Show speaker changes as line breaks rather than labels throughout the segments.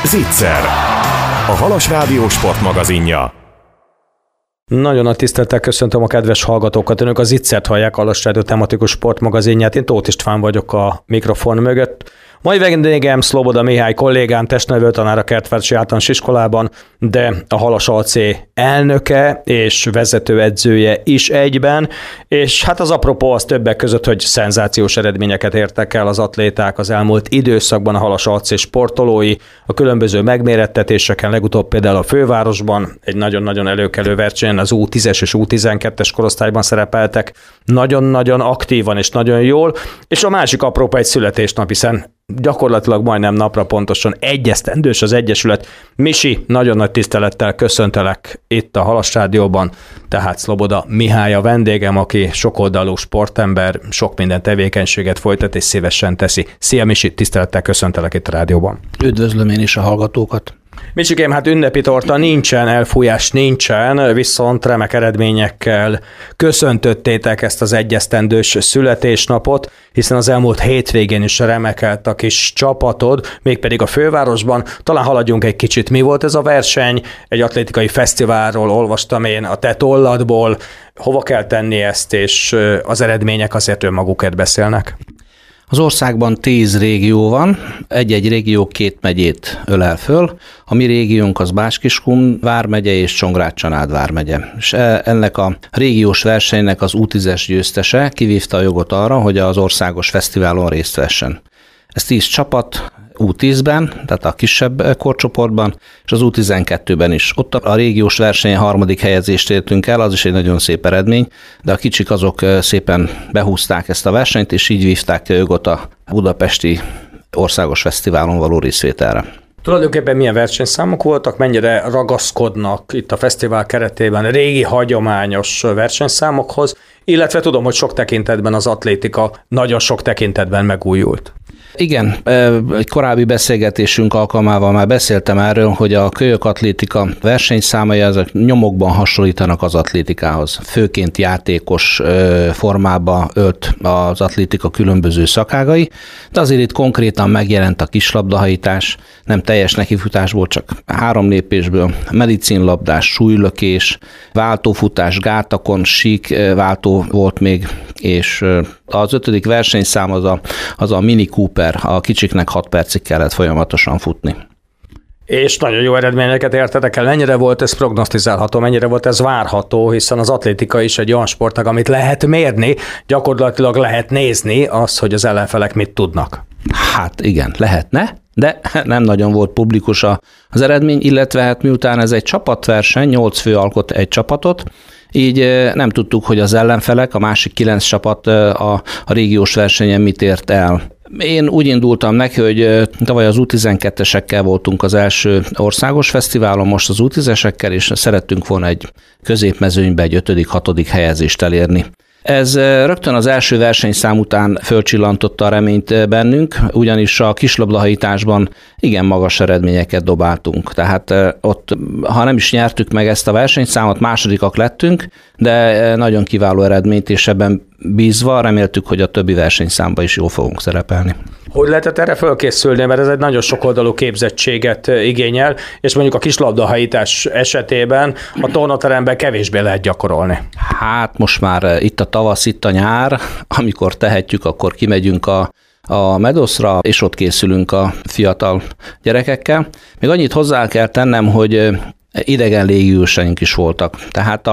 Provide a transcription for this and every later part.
Zicser, a Halas Rádió sportmagazinja.
Nagyon nagy tisztelettel köszöntöm a kedves hallgatókat. Önök a Zicsert hallják, a Halas Rádió tematikus sportmagazinját. Én Tóth István vagyok a mikrofon mögött. Mai vendégem Szloboda Mihály kollégám, testnevelőtanár a Kertvárosi Általános Iskolában, de a Halas AC elnöke és vezetőedzője is egyben, és hát az apropó az többek között, hogy szenzációs eredményeket értek el az atléták az elmúlt időszakban, a Halas AC sportolói, a különböző megmérettetéseken, legutóbb például a fővárosban egy nagyon-nagyon előkelő versenyen az U10-es és U12-es korosztályban szerepeltek, nagyon-nagyon aktívan és nagyon jól, és a másik apropó egy születésnap, hiszen gyakorlatilag majdnem napra pontosan egy esztendős az Egyesület. Misi, nagyon nagy tisztelettel köszöntelek itt a Halas Rádióban, tehát Szloboda Mihály a vendégem, aki sokoldalú sportember, sok minden tevékenységet folytat és szívesen teszi. Szia Misi, tisztelettel köszöntelek itt a rádióban.
Üdvözlöm én is a hallgatókat.
Misikém, hát ünnepi torta nincsen, elfújás nincsen, viszont remek eredményekkel köszöntöttétek ezt az egyesztendős születésnapot, hiszen az elmúlt hétvégén is remekelt a kis csapatod, mégpedig a fővárosban. Talán haladjunk egy kicsit, mi volt ez a verseny? Egy atlétikai fesztiválról olvastam én a te tolladból. Hova kell tenni ezt, és az eredmények azért önmagukért beszélnek?
Az országban 10 régió van, egy-egy régió 2 megyét ölel föl. A mi régiónk az Bács-Kiskun vármegye és Csongrád-Csanád vármegye. És ennek a régiós versenynek az U10-es győztese kivívta a jogot arra, hogy az országos fesztiválon részt vessen. Ez 10 csapat U10-ben, tehát a kisebb korcsoportban, és az U12-ben is. Ott a régiós versenyen 3. helyezést értünk el, az is egy nagyon szép eredmény, de a kicsik azok szépen behúzták ezt a versenyt, és így vívták a jogot a budapesti országos fesztiválon való részvételre.
Tulajdonképpen milyen versenyszámok voltak, mennyire ragaszkodnak itt a fesztivál keretében régi hagyományos versenyszámokhoz, illetve tudom, hogy sok tekintetben az atlétika nagyon sok tekintetben megújult.
Igen, egy korábbi beszélgetésünk alkalmával már beszéltem erről, hogy a kölyök atlétika versenyszámai azok nyomokban hasonlítanak az atlétikához. Főként játékos formába ölt az atlétika különböző szakágai, de azért itt konkrétan megjelent a kislabdahajítás, nem teljes nekifutásból, csak 3 lépésből, medicinlabdás, súlylökés, váltófutás, gátakon, sík váltó volt még, és az 5. versenyszám az a Mini Cooper, a kicsiknek 6 percig kellett folyamatosan futni.
És nagyon jó eredményeket értetek el. Mennyire volt ez prognosztizálható, mennyire volt ez várható, hiszen az atlétika is egy olyan sportág, amit lehet mérni, gyakorlatilag lehet nézni az, hogy az ellenfelek mit tudnak.
Hát igen, lehetne, de nem nagyon volt publikus az eredmény, illetve hát miután ez egy csapatverseny, 8 fő alkot egy csapatot, így nem tudtuk, hogy az ellenfelek, a másik 9 csapat a régiós versenyen mit ért el. Én úgy indultam neki, hogy tavaly az U12-esekkel voltunk az első országos fesztiválon, most az U10-esekkel, és szerettünk volna egy középmezőnybe egy 5.-6. helyezést elérni. Ez rögtön az első versenyszám után fölcsillantotta a reményt bennünk, ugyanis a kislabdahajításban igen magas eredményeket dobáltunk. Tehát ott, ha nem is nyertük meg ezt a versenyszámot, másodikak lettünk, de nagyon kiváló eredményt, és ebben bízva reméltük, hogy a többi versenyszámban is jól fogunk szerepelni.
Hogy lehetett erre fölkészülni, mert ez egy nagyon sokoldalú képzettséget igényel, és mondjuk a kislabdahajítás esetében a tornateremben kevésbé lehet gyakorolni.
Hát most már itt a tavasz, itt a nyár, amikor tehetjük, akkor kimegyünk a Medoszra, és ott készülünk a fiatal gyerekekkel. Még annyit hozzá kell tennem, hogy idegen légiósaink is voltak. Tehát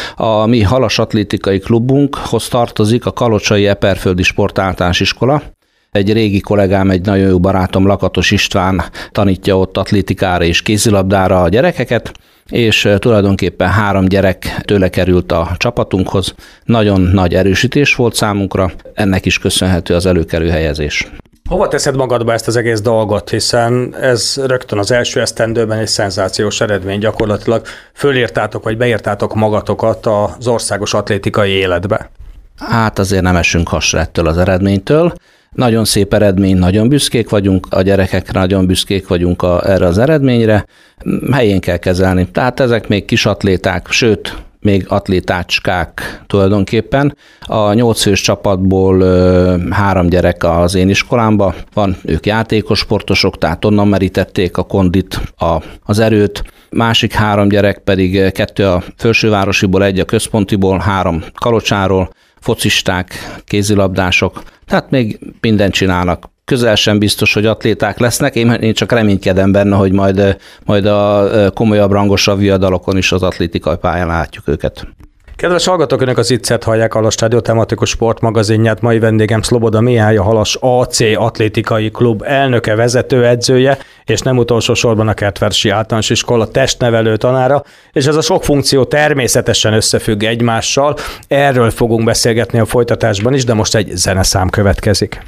a mi Halas Atlétikai Klubunkhoz tartozik a Kalocsai Eperföldi Sportáltalános Iskola. Egy régi kollégám, egy nagyon jó barátom, Lakatos István tanítja ott atlétikára és kézilabdára a gyerekeket, és tulajdonképpen 3 gyerek tőle került a csapatunkhoz. Nagyon nagy erősítés volt számunkra, ennek is köszönhető az előkelő helyezés.
Hova teszed magadba ezt az egész dolgot, hiszen ez rögtön az első esztendőben egy szenzációs eredmény, gyakorlatilag fölírtátok vagy beírtátok magatokat az országos atlétikai életbe?
Hát azért nem esünk hasra ettől az eredménytől. Nagyon szép eredmény, nagyon büszkék vagyunk, a gyerekekre nagyon büszkék vagyunk erre az eredményre. Helyén kell kezelni. Tehát ezek még kis atléták, sőt, még atlétácskák tulajdonképpen. A 8 fős csapatból 3 gyerek az én iskolámban van, ők játékos sportosok, tehát onnan merítették a kondit, az erőt. Másik 3 gyerek pedig 2 a felsővárosiból, 1 a központiból, 3 Kalocsáról, focisták, kézilabdások, tehát még mindent csinálnak. Közel sem biztos, hogy atléták lesznek, én csak reménykedem benne, hogy majd a komolyabb, rangosabb viadalokon is az atlétikai pályán látjuk őket.
Kedves hallgatók, önök az Iccet hallják, a Halas Rádió tematikus sportmagazinját. Mai vendégem Szloboda Mihály, a Halas AC atlétikai klub elnöke, vezetőedzője, és nem utolsó sorban a Kertvárosi Általános Iskola testnevelő tanára, és ez a sok funkció természetesen összefügg egymással. Erről fogunk beszélgetni a folytatásban is, de most egy zeneszám következik.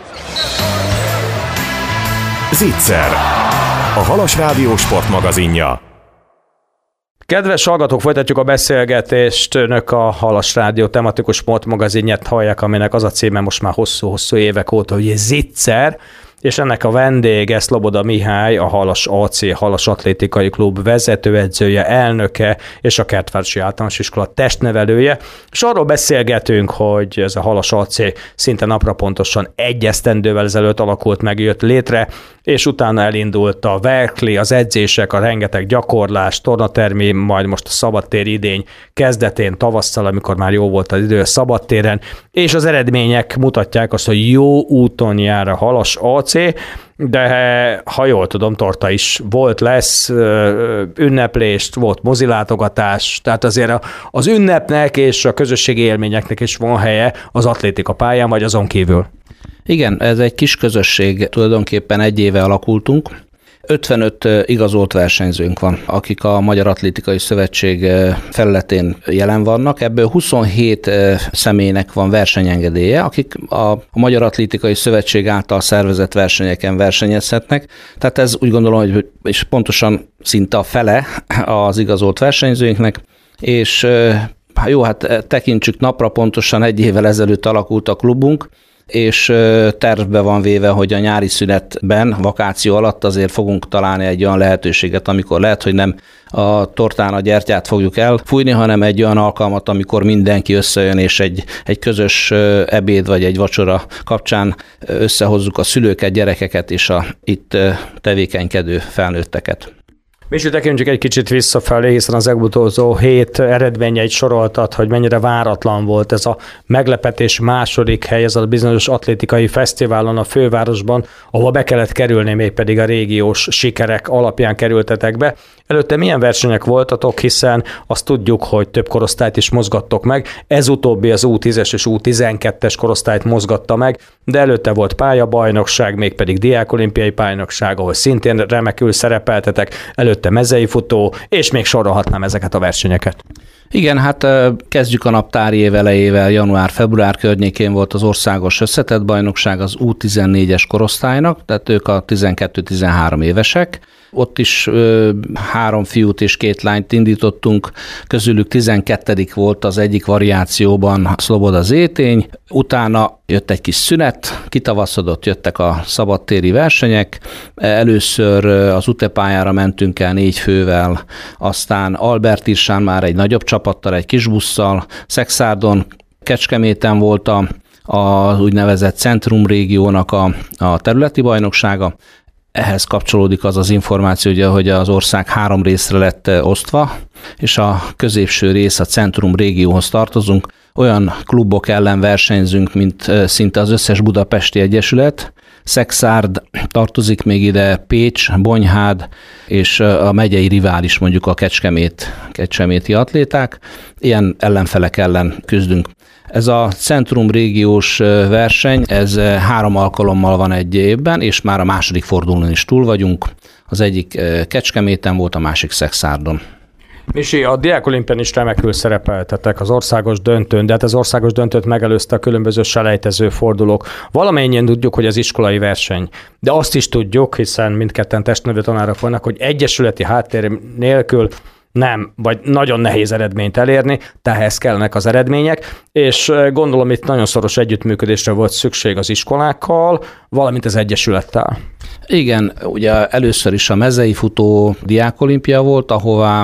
Zicser, a Halas Rádió sportmagazinja.
Kedves hallgatók, folytatjuk a beszélgetést. Önök a Halas Rádió tematikus sportmagazinját hallják, aminek az a címe most már hosszú-hosszú évek óta, hogy Zicser, és ennek a vendége Szloboda Mihály, a Halas AC, Halas Atlétikai Klub vezetőedzője, elnöke és a Kertvárosi Általános Iskola testnevelője. És arról beszélgetünk, hogy ez a Halas AC szinte napra pontosan 1 esztendővel ezelőtt alakult meg, jött létre, és utána elindult a verkli, az edzések, a rengeteg gyakorlás, tornatermi, majd most a szabadtéri idény kezdetén, tavasszal, amikor már jó volt az idő a szabadtéren, és az eredmények mutatják azt, hogy jó úton jár a Halas AC, de ha jól tudom, torta is volt, lesz, ünneplést, volt mozilátogatás, tehát azért az ünnepnek és a közösségi élményeknek is van helye az atlétika pályán, vagy azon kívül.
Igen, ez egy kis közösség, tulajdonképpen 1 éve alakultunk. 55 igazolt versenyzőnk van, akik a Magyar Atlétikai Szövetség felületén jelen vannak. Ebből 27 személynek van versenyengedélye, akik a Magyar Atlétikai Szövetség által szervezett versenyeken versenyezhetnek. Tehát ez úgy gondolom, hogy és pontosan szinte a fele az igazolt versenyzőinknek, és jó, hát tekintsük napra, pontosan 1 évvel ezelőtt alakult a klubunk, és tervbe van véve, hogy a nyári szünetben, vakáció alatt azért fogunk találni egy olyan lehetőséget, amikor lehet, hogy nem a tortán a gyertyát fogjuk elfújni, hanem egy olyan alkalmat, amikor mindenki összejön, és egy közös ebéd vagy egy vacsora kapcsán összehozzuk a szülőket, gyerekeket és a itt tevékenykedő felnőtteket.
Misi, tekintsük egy kicsit visszafelé, hiszen az utolsó 7 eredményeit soroltad, hogy mennyire váratlan volt ez a meglepetés második hely, ez a bizonyos atlétikai fesztiválon a fővárosban, ahol be kellett kerülni, mégpedig a régiós sikerek alapján kerültetek be. Előtte milyen versenyek voltatok, hiszen azt tudjuk, hogy több korosztályt is mozgattok meg, ez utóbbi az U10-es és U12-es korosztályt mozgatta meg, de előtte volt pályabajnokság, mégpedig diákolimpiai bajnokság, ahol szintén remekül szerepeltetek, előtte mezei futó, és még sorolhatnám ezeket a versenyeket.
Igen, hát kezdjük a naptári év elejével, január-február környékén volt az országos összetett bajnokság az U14-es korosztálynak, tehát ők a 12-13 évesek. Ott is 3 fiút és 2 lányt indítottunk, közülük 12. volt az egyik variációban Szloboda Zétény, utána jött egy kis szünet, kitavaszodott, jöttek a szabadtéri versenyek, először az UTE-pályára mentünk el 4 fővel, aztán Albertirsán már egy nagyobb csapattal, egy kis busszal, Szexárdon, Kecskeméten volt az úgynevezett Centrum régiónak a területi bajnoksága. Ehhez kapcsolódik az információ, ugye, hogy az ország 3 részre lett osztva, és a középső rész, a Centrum régióhoz tartozunk. Olyan klubok ellen versenyzünk, mint szinte az összes budapesti egyesület. Szexárd tartozik még ide, Pécs, Bonyhád, és a megyei rivális mondjuk a kecskeméti atléták. Ilyen ellenfelek ellen küzdünk. Ez a Centrum régiós verseny, ez 3 alkalommal van egy évben, és már a második fordulón is túl vagyunk. Az egyik Kecskeméten volt, a másik Szexárdon.
Misi, a diákolimpián is remekül szerepeltetek az országos döntőn, de hát az országos döntőt megelőzte a különböző selejtező fordulók. Valamennyien tudjuk, hogy az iskolai verseny, de azt is tudjuk, hiszen mindketten testnevelő tanárok vannak, hogy egyesületi háttér nélkül nem, vagy nagyon nehéz eredményt elérni, tehát kellenek az eredmények, és gondolom itt nagyon szoros együttműködésre volt szükség az iskolákkal, valamint az egyesülettel.
Igen, ugye először is a mezei futó diákolimpia volt, ahová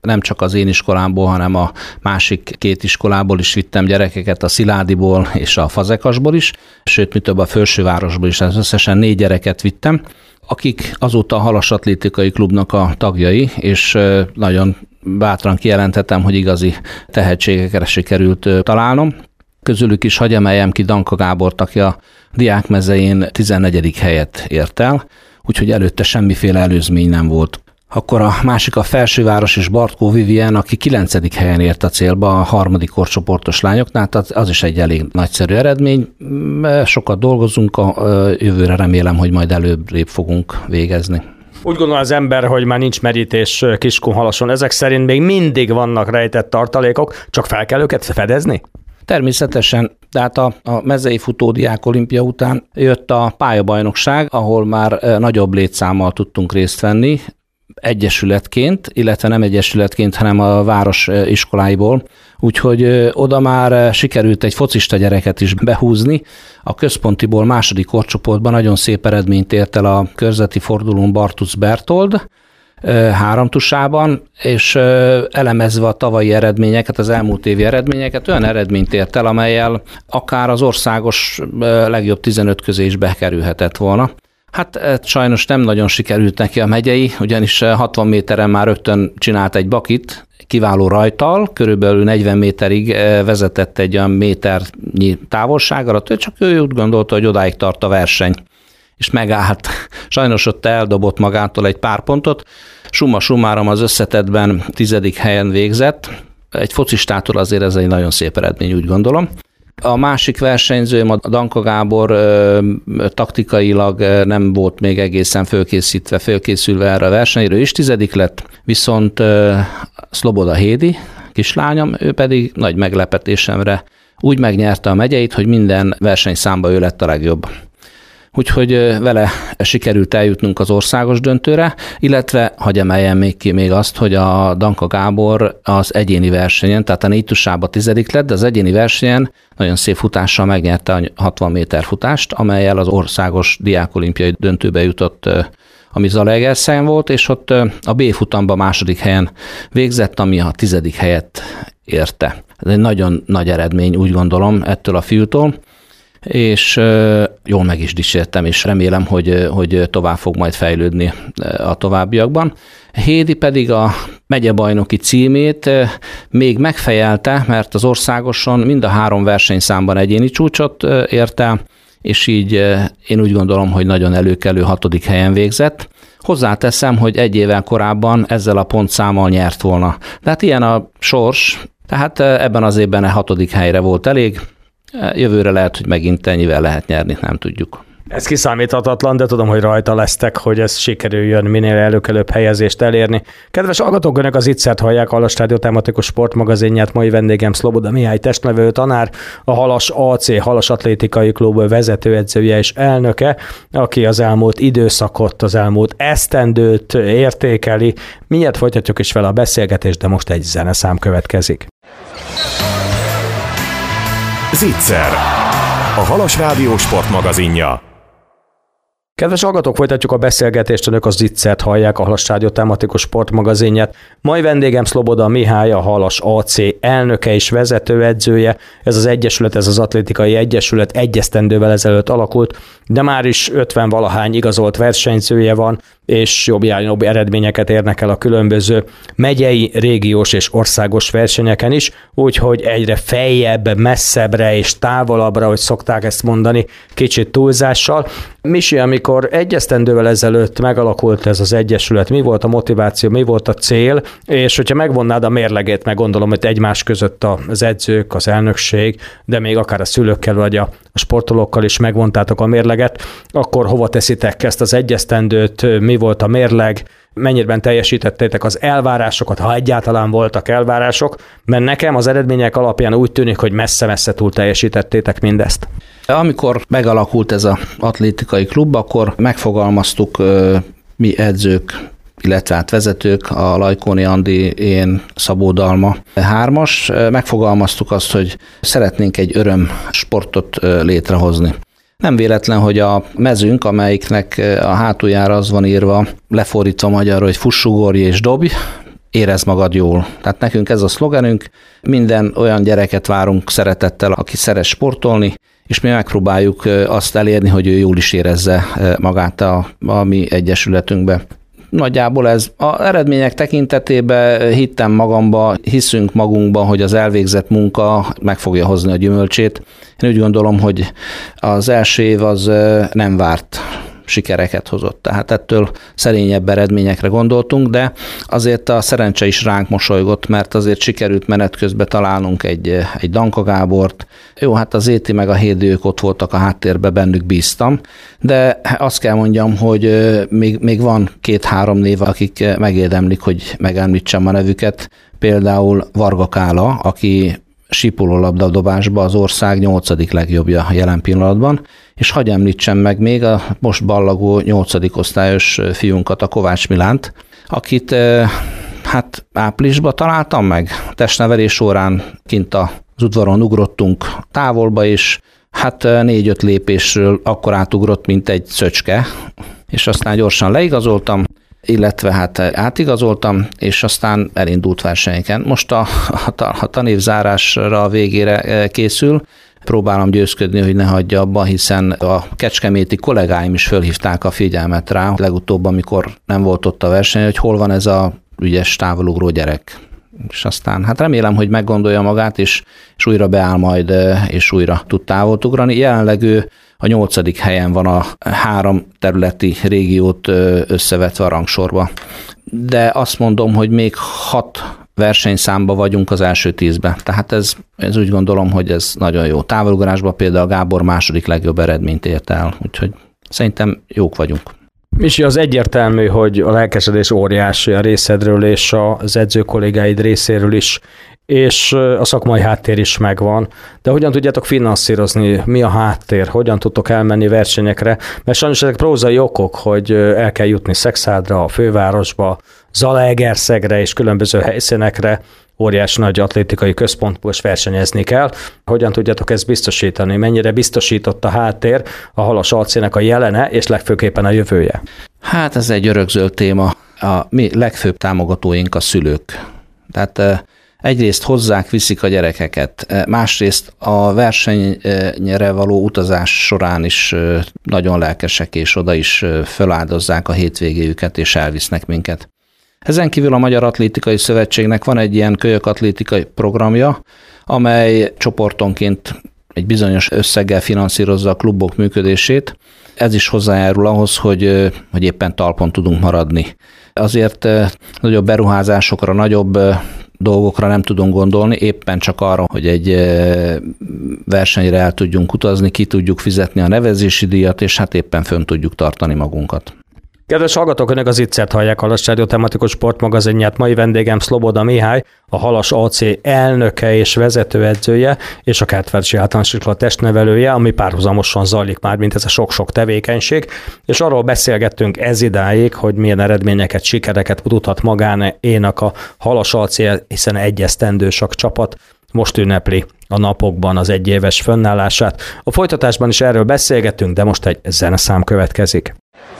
nem csak az én iskolámból, hanem a másik 2 iskolából is vittem gyerekeket, a Sziládiból és a Fazekasból is, sőt, mi több a Felsővárosból is, összesen 4 gyereket vittem, akik azóta a Halas Atlétikai Klubnak a tagjai, és nagyon bátran kijelenthetem, hogy igazi tehetségekre sikerült találnom. Közülük is hadd emeljem ki Danka Gábort, aki a diákmezején 14. helyet ért el, úgyhogy előtte semmiféle előzmény nem volt. Akkor a másik a Felsőváros és Bartkó Vivien, aki 9. helyen ért a célba a 3. korcsoportos lányoknál, tehát az is egy elég nagyszerű eredmény. Sokat dolgozunk, a jövőre remélem, hogy majd előrébb fogunk végezni.
Úgy gondol az ember, hogy már nincs merítés Kiskunhalason. Ezek szerint még mindig vannak rejtett tartalékok, csak fel kell őket fedezni?
Természetesen, tehát a mezei futódiák olimpia után jött a pályabajnokság, ahol már nagyobb létszámmal tudtunk részt venni, egyesületként, illetve nem egyesületként, hanem a város iskoláiból. Úgyhogy oda már sikerült egy focista gyereket is behúzni. A központiból 2. korcsoportban nagyon szép eredményt ért el a körzeti fordulón Bartusz Bertold, 3 tusában, és elemezve a tavalyi eredményeket, az elmúlt évi eredményeket, olyan eredményt ért el, amellyel akár az országos legjobb 15 közé is bekerülhetett volna. Hát sajnos nem nagyon sikerült neki a megyei, ugyanis 60 méteren már rögtön csinált egy bakit, kiváló rajttal, körülbelül 40 méterig vezetett egy olyan méternyi távolságra, csak ő úgy gondolta, hogy odáig tart a verseny, és megállt. Sajnos ott eldobott magától egy pár pontot, summa summarum az összetettben 10. helyen végzett. Egy focistától azért ez egy nagyon szép eredmény, úgy gondolom. A másik versenyzőm, a Danka Gábor taktikailag nem volt még egészen fölkészülve erre a versenyre, ő is 10. lett, viszont Szloboda Hédi, kislányom, ő pedig nagy meglepetésemre úgy megnyerte a megyeit, hogy minden versenyszámba ő lett a legjobb. Úgyhogy vele sikerült eljutnunk az országos döntőre, illetve hadd emeljem még ki még azt, hogy a Danka Gábor az egyéni versenyen, tehát a 4 tusában 10. lett, de az egyéni versenyen nagyon szép futással megnyerte a 60 méter futást, amellyel az országos diákolimpiai döntőbe jutott, ami Zalaegerszen volt, és ott a B futamba 2. helyen végzett, ami a 10. helyet érte. Ez egy nagyon nagy eredmény, úgy gondolom, ettől a fiútól, és jól meg is dicsértem, és remélem, hogy tovább fog majd fejlődni a továbbiakban. Hédi pedig a megyebajnoki címét még megfejelte, mert az országoson mind a 3 versenyszámban egyéni csúcsot ért el, és így én úgy gondolom, hogy nagyon előkelő 6. helyen végzett. Hozzáteszem, hogy 1 évvel korábban ezzel a pontszámmal nyert volna. De hát ilyen a sors, tehát ebben az évben a 6. helyre volt elég. Jövőre lehet, hogy megint ennyivel lehet nyerni, nem tudjuk.
Ez kiszámíthatatlan, de tudom, hogy rajta lesztek, hogy ez sikerüljön minél előkelőbb helyezést elérni. Kedves hallgatók, Önök az Ittszert hallják, a Halas Rádió tematikus sportmagazinját. Mai vendégem Szloboda Mihály testnevelő tanár, a Halas AC, Halas Atlétikai Klub vezetőedzője és elnöke, aki az elmúlt időszakot, az elmúlt esztendőt értékeli. Mindjárt folytatjuk is vele a beszélgetést, de most egy zeneszám következik.
Zicser, a Halas Rádió sportmagazinja.
Kedves hallgatók, folytatjuk a beszélgetést, Önök az Zicsert hallják, a Halas Rádió tematikus sportmagazinját. Mai vendégem Szloboda Mihály, a Halas AC elnöke és vezetőedzője. Ez az egyesület, ez az atlétikai egyesület egy esztendővel ezelőtt alakult, de már is 50-valahány igazolt versenyzője van, és jobb eredményeket érnek el a különböző megyei, régiós és országos versenyeken is, úgyhogy egyre feljebb, messzebbre és távolabbra, hogy szokták ezt mondani, kicsit túlzással. Misi, amikor egy esztendővel ezelőtt megalakult ez az egyesület, mi volt a motiváció, mi volt a cél, és hogyha megvonnád a mérlegét, meg gondolom, hogy egymás között az edzők, az elnökség, de még akár a szülőkkel vagy a sportolókkal is megvontátok a mérleget, akkor hova teszitek ezt az egy esztendőt, mi volt a mérleg, mennyiben teljesítettétek az elvárásokat, ha egyáltalán voltak elvárások, mert nekem az eredmények alapján úgy tűnik, hogy messze-messze túl teljesítettétek mindezt.
Amikor megalakult ez az atlétikai klub, akkor megfogalmaztuk mi edzők, illetve vezetők, a Lajkóni Andi, én, Szabó Dalma 3-as, megfogalmaztuk azt, hogy szeretnénk egy örömsportot létrehozni. Nem véletlen, hogy a mezünk, amelyiknek a hátuljára az van írva, lefordítva magyarra, hogy fuss, ugorj és dobj, érez magad jól. Tehát nekünk ez a szlogenünk, minden olyan gyereket várunk szeretettel, aki szeret sportolni, és mi megpróbáljuk azt elérni, hogy ő jól is érezze magát a mi egyesületünkbe. Nagyjából ez az eredmények tekintetében hittem magamba, hiszünk magunkba, hogy az elvégzett munka meg fogja hozni a gyümölcsét. Én úgy gondolom, hogy az első év az nem várt sikereket hozott. Tehát ettől szerényebb eredményekre gondoltunk, de azért a szerencse is ránk mosolygott, mert azért sikerült menet közben találnunk egy Danka Gábort. Jó, hát az Éti meg a Hédők ott voltak a háttérben, bennük bíztam, de azt kell mondjam, hogy még van 2-3 név, akik megérdemlik, hogy megemlítsem a nevüket. Például Varga Kála, aki sípolólabdadobásban az ország 8. legjobbja jelen pillanatban, és hadd említsem meg még a most ballagó 8. osztályos fiunkat, a Kovács Milánt, akit hát áprilisban találtam meg. Testnevelés órán kint az udvaron ugrottunk távolba, és hát 4-5 lépésről akkor átugrott, mint egy szöcske, és aztán gyorsan leigazoltam, illetve hát átigazoltam, és aztán elindult versenyeken. Most a tanévzárásra a végére készül, próbálom győzködni, hogy ne hagyja abba, hiszen a kecskeméti kollégáim is fölhívták a figyelmet rá, legutóbb, amikor nem volt ott a verseny, hogy hol van ez a ügyes távolugró gyerek. És aztán hát remélem, hogy meggondolja magát, és újra beáll majd, és újra tud távolt ugrani. Jelenleg ő a 8. helyen van a 3 területi régiót összevetve a rangsorba. De azt mondom, hogy még 6 versenyszámba vagyunk az első 10-ben. Tehát ez úgy gondolom, hogy ez nagyon jó. Távolugrásban például Gábor 2. legjobb eredményt ért el, úgyhogy szerintem jók vagyunk.
Misi, az egyértelmű, hogy a lelkesedés óriási a részedről és az edző kollégáid részéről is, és a szakmai háttér is megvan, de hogyan tudjátok finanszírozni, mi a háttér, hogyan tudtok elmenni versenyekre, mert sajnos ezek prózai okok, hogy el kell jutni Szekszádra, a fővárosba, Zalaegerszegre és különböző helyszínekre, óriási nagy atlétikai központból versenyezni kell. Hogyan tudjátok ezt biztosítani? Mennyire biztosított a háttér, a Halas AC-nek a jelene, és legfőképpen a jövője?
Hát ez egy örökzöld téma. A mi legfőbb támogatóink a szülők. Tehát egyrészt hozzák, viszik a gyerekeket, másrészt a versenyre való utazás során is nagyon lelkesek, és oda is feláldozzák a hétvégéjüket, és elvisznek minket. Ezen kívül a Magyar Atlétikai Szövetségnek van egy ilyen kölyökatlétikai programja, amely csoportonként egy bizonyos összeggel finanszírozza a klubok működését. Ez is hozzájárul ahhoz, hogy éppen talpon tudunk maradni. Azért nagyobb beruházásokra, nagyobb dolgokra nem tudunk gondolni, éppen csak arra, hogy egy versenyre el tudjunk utazni, ki tudjuk fizetni a nevezési díjat, és hát éppen fönn tudjuk tartani magunkat.
Kedves hallgatók, önök az Ittszert hallják, Halas Rádió tematikus sportmagazinját. Mai vendégem Szloboda Mihály, a Halas AC elnöke és vezetőedzője, és a Kertvárosi Általános Iskola testnevelője, ami párhuzamosan zajlik már, mint ez a sok-sok tevékenység. És arról beszélgettünk ez idáig, hogy milyen eredményeket, sikereket tudhat magánénak a Halas AC, hiszen egy esztendős a csapat. Most ünnepli a napokban az egyéves fönnállását. A folytatásban is erről beszélgetünk, de most egy zeneszám következik.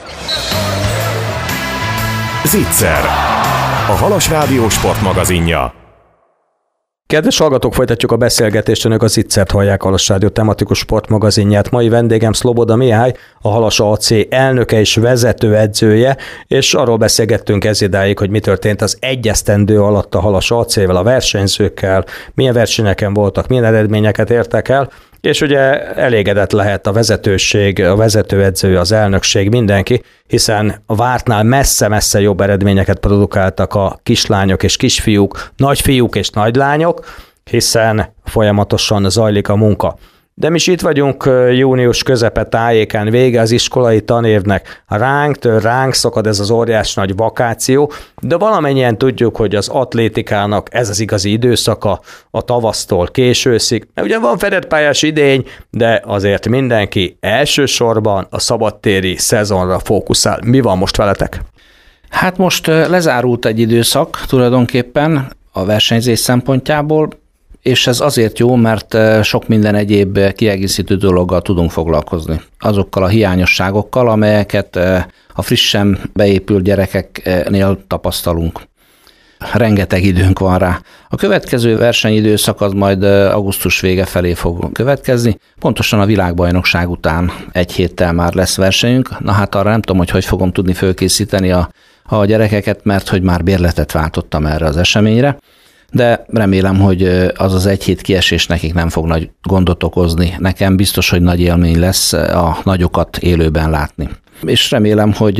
Zicser, a Halas Rádió sportmagazinja.
Kedves hallgatók, folytatjuk a beszélgetést, önök az Zicsert hallják, Halas Rádió tematikus sportmagazinját. Mai vendégem Szloboda Mihály, a Halas AC elnöke és vezetőedzője, és arról beszélgettünk ez idáig, hogy mi történt az egy esztendő alatt a Halas AC-vel, a versenyzőkkel, milyen versenyeken voltak, milyen eredményeket értek el, és ugye elégedett lehet a vezetőség, a vezetőedző, az elnökség, mindenki, hiszen a vártnál messze-messze jobb eredményeket produkáltak a kislányok és kisfiúk, nagyfiúk és nagylányok, hiszen folyamatosan zajlik a munka. De mi is itt vagyunk június közepe tájékán, vége az iskolai tanévnek, ránk szakad ez az óriás nagy vakáció, de valamennyien tudjuk, hogy az atlétikának ez az igazi időszaka a tavasztól későszig. Ugye van fedett pályás idény, de azért mindenki elsősorban a szabadtéri szezonra fókuszál. Mi van most veletek?
Hát most lezárult egy időszak tulajdonképpen a versenyzés szempontjából, és ez azért jó, mert sok minden egyéb kiegészítő dologgal tudunk foglalkozni. Azokkal a hiányosságokkal, amelyeket a frissen beépült gyerekeknél tapasztalunk. rengeteg időnk van rá. A következő versenyidőszak az majd augusztus vége felé fog következni. Pontosan a világbajnokság után egy héttel már lesz versenyünk. Na hát arra nem tudom, hogy fogom tudni fölkészíteni a gyerekeket, mert hogy már bérletet váltottam erre az eseményre. De remélem, hogy az egy hét kiesés nekik nem fog nagy gondot okozni. Nekem biztos, hogy nagy élmény lesz a nagyokat élőben látni. És remélem, hogy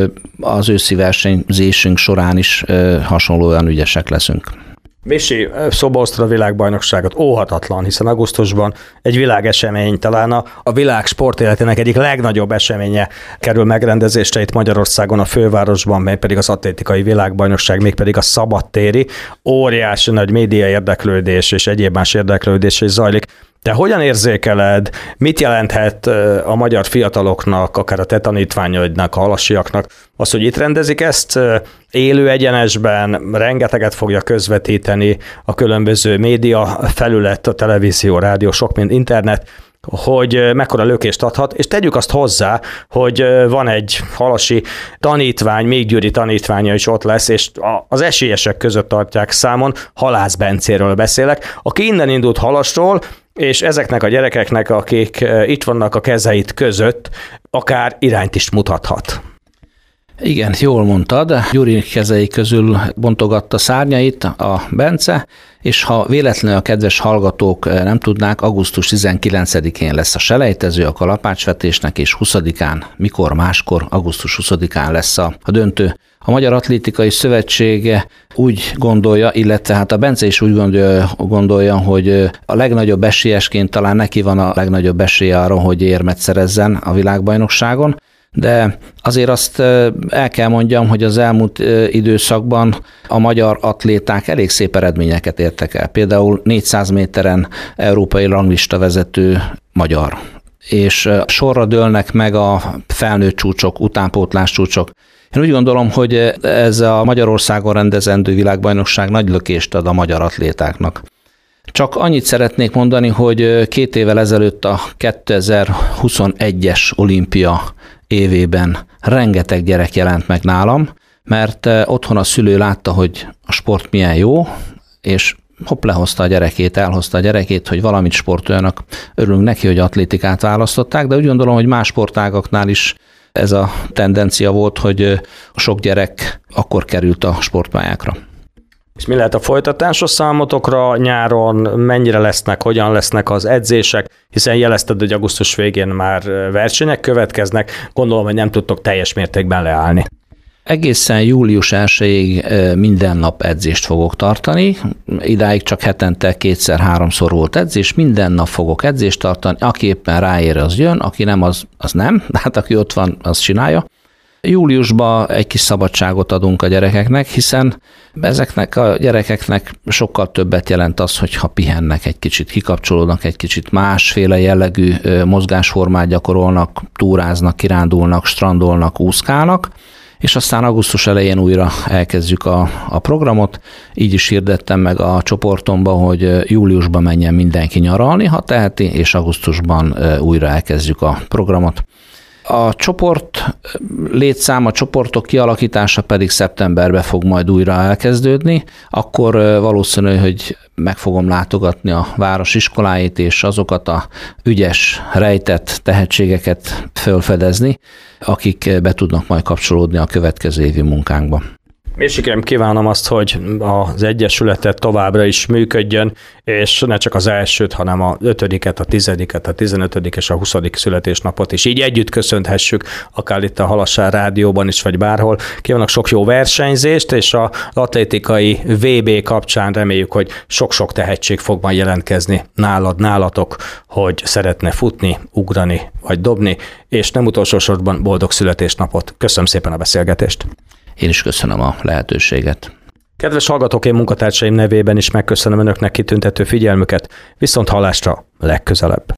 az őszi versenyzésünk során is hasonlóan ügyesek leszünk.
Misi, szóba hoztad a világbajnokságot, óhatatlan, hiszen augusztusban egy világesemény, talán a világ sportéletének egyik legnagyobb eseménye kerül megrendezésre itt Magyarországon, a fővárosban, mely pedig az atlétikai világbajnokság, mégpedig a szabadtéri. Óriási nagy média érdeklődés és egyéb más érdeklődés is zajlik. Te hogyan érzékeled, mit jelenthet a magyar fiataloknak, akár a te tanítványaidnak, a halasiaknak, az, hogy itt rendezik ezt élő egyenesben, rengeteget fogja közvetíteni a különböző média felület, a televízió, rádió, sok mind internet, hogy mekkora lökést adhat, és tegyük azt hozzá, hogy van egy halasi tanítvány, még győri tanítványa is ott lesz, és az esélyesek között tartják számon, Halász Bencéről beszélek, aki innen indult Halasról, és ezeknek a gyerekeknek, akik itt vannak a kezeit között, akár irányt is mutathat.
Igen, jól mondtad, Gyuri kezei közül bontogatta szárnyait a Bence, és ha véletlenül a kedves hallgatók nem tudnák, augusztus 19-én lesz a selejtező a kalapácsvetésnek, és 20-án, mikor máskor, augusztus 20-án lesz a döntő. A Magyar Atlétikai Szövetség úgy gondolja, illetve hát a Bence is úgy gondolja, hogy a legnagyobb esélyesként talán neki van a legnagyobb esélye arra, hogy érmet szerezzen a világbajnokságon, de azért azt el kell mondjam, hogy az elmúlt időszakban a magyar atléták elég szép eredményeket értek el. Például 400 méteren európai ranglista vezető magyar, és sorra dőlnek meg a felnőtt csúcsok, utánpótlás csúcsok. Én úgy gondolom, hogy ez a Magyarországon rendezendő világbajnokság nagy lökést ad a magyar atlétáknak. Csak annyit szeretnék mondani, hogy 2 évvel ezelőtt a 2021-es olimpia évében rengeteg gyerek jelent meg nálam, mert otthon a szülő látta, hogy a sport milyen jó, és lehozta a gyerekét, elhozta a gyerekét, hogy valamit sportoljanak. Örülünk neki, hogy atlétikát választották, de úgy gondolom, hogy más sportágaknál is ez a tendencia volt, hogy sok gyerek akkor került a sportpályákra.
És mi lehet a folytatásos számotokra nyáron, mennyire lesznek, hogyan lesznek az edzések, hiszen jelezted, hogy augusztus végén már versenyek következnek, gondolom, hogy nem tudtok teljes mértékben leállni.
Egészen július 1-ig minden nap edzést fogok tartani, idáig csak hetente 2-3-szor volt edzés, minden nap fogok edzést tartani, aki éppen ráér, az jön, aki nem, az nem, de hát aki ott van, az csinálja. Júliusban egy kis szabadságot adunk a gyerekeknek, hiszen ezeknek a gyerekeknek sokkal többet jelent az, hogyha pihennek egy kicsit, kikapcsolódnak egy kicsit, másféle jellegű mozgásformát gyakorolnak, túráznak, kirándulnak, strandolnak, úszkálnak, és aztán augusztus elején újra elkezdjük a programot. Így is hirdettem meg a csoportomba, hogy júliusban menjen mindenki nyaralni, ha teheti, és augusztusban újra elkezdjük a programot. A csoport létszám, a csoportok kialakítása pedig szeptemberben fog majd újra elkezdődni, akkor valószínű, hogy meg fogom látogatni a város iskoláit, és azokat a ügyes, rejtett tehetségeket felfedezni, akik be tudnak majd kapcsolódni a következő évi munkánkba.
Sikerem kívánom azt, hogy az Egyesületet továbbra is működjön, és ne csak az elsőt, hanem a 5-et, a 10-et, a 15. és a 20. születésnapot is így együtt köszönthessük, akár itt a Halasár Rádióban is, vagy bárhol. Kívánok sok jó versenyzést, és az atlétikai VB kapcsán reméljük, hogy sok-sok tehetség fog majd jelentkezni nálatok, hogy szeretne futni, ugrani, vagy dobni, és nem utolsó sorban boldog születésnapot. Köszönöm szépen a beszélgetést.
Én is köszönöm a lehetőséget.
Kedves hallgatók, én munkatársaim nevében is megköszönöm önöknek kitüntető figyelmüket, viszont hallásra legközelebb.